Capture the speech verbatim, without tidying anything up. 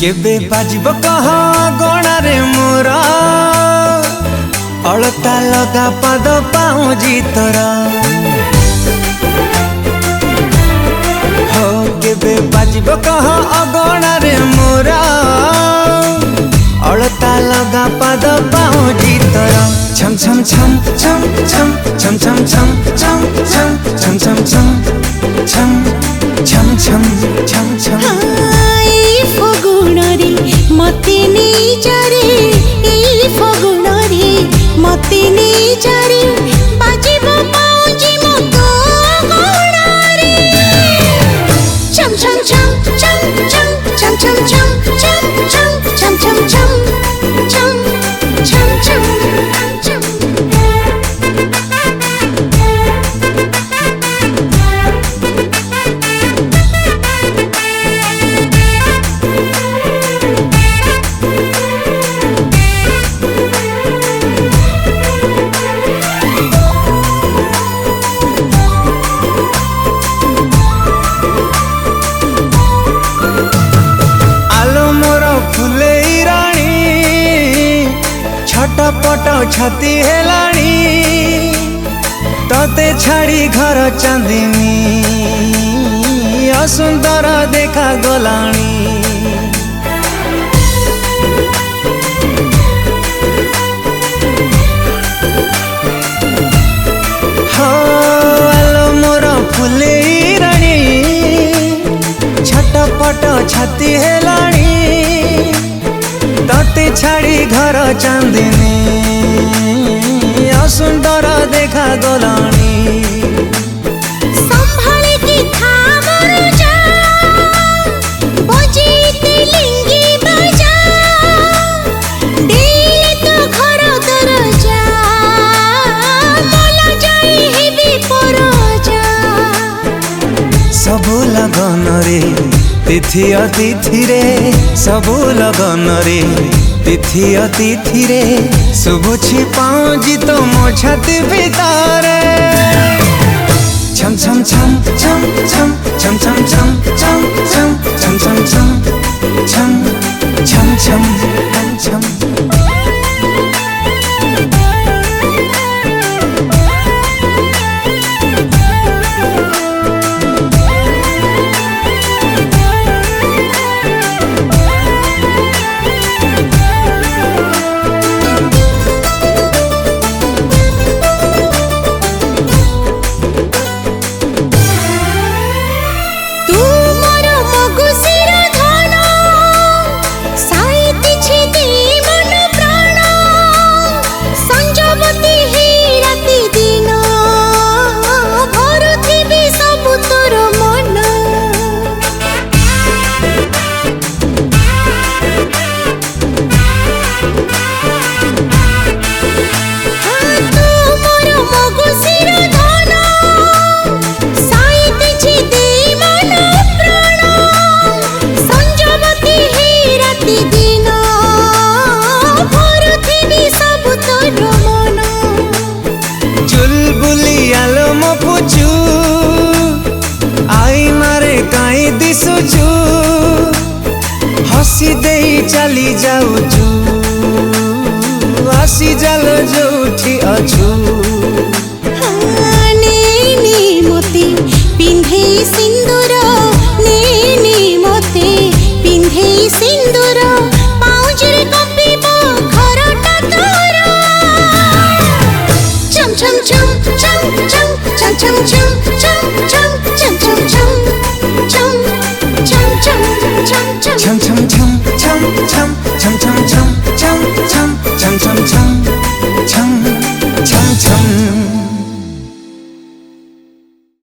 केबे बाजिब कह गणारे मोर अलता लगा पाद पाऊँजी तोर हो केबे बाजिब कह अगणारे मोर अलता लगा पाद पाऊँजी तोर छम छम छम छम छम छम छम छम छम छम छम छम छम छम छम छम छम फगुण रे मते नहीं जारे ए फगुण रे मते नहीं जारे बाजिबो पाऊँजी मो तो गणा रे छम छम छम छम छम छम छम छम छम छम छम छम छम छम छम छम छटपट छाती हेलाणी तते छाड़ी घर चांदिनी असुंदर देखा गलाणी हो आलो मोर फुले राणी छटपट छाती हेलाणी तते छाड़ी घर चांदिनी असुंदर देखा गलाणी संभाले की था मोर जा बजेते लिंगी बजा देले तो घर दरजा मला जाई हेबी परजा सबु लगन रे तिथि अतिथि रे सबु लगन रे तिथि अतिथि रे शुभुछि पाऊँजी तो मो छाती भितरे छम छम छम छम छम छम छम छम छम छम छम छम छम छम छम छम छम हसी दे चली जाऊचु हसी जल जोठी अछु हाँ ने ने मोती पिंधे सिन